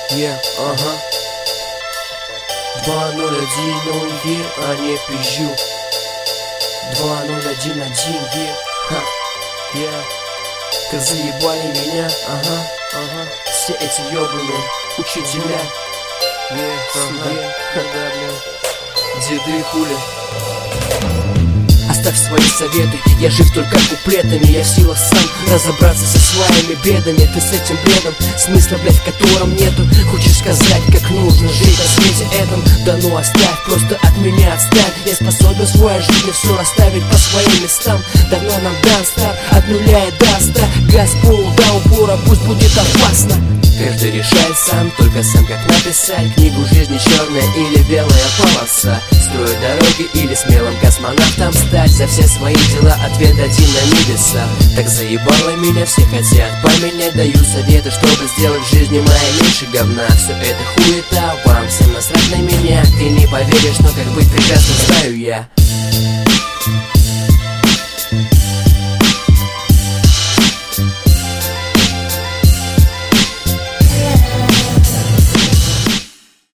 ага. 201, а не пизжу. 2011, ха, Ты заебали меня, ага. Все эти ёбаные учителя, деды хули. Оставь свои советы, я жив только куплетами. Я в силах сам разобраться со своими бедами. Ты с этим бредом, смысла, блять, в котором нету. Хочешь сказать, как нужно жить на свете этом? Да ну оставь, просто от меня отстань. Я способен в своей жизни все расставить по своим местам. Давно нам дан старт, от нуля и до 100. Газ пол до упора, пусть будет опасно. Каждый решает сам, только сам как написать книгу жизни, черная или белая полоса. Строить дороги или смелым космонавтом стать. За все свои дела ответ один на небеса. Так заебало меня, все хотят поменять. Даю советы, чтобы сделать в жизни моей меньше говна. Все это хуета, вам всем насрать на меня. Ты не поверишь, но как быть прекрасно знаю я.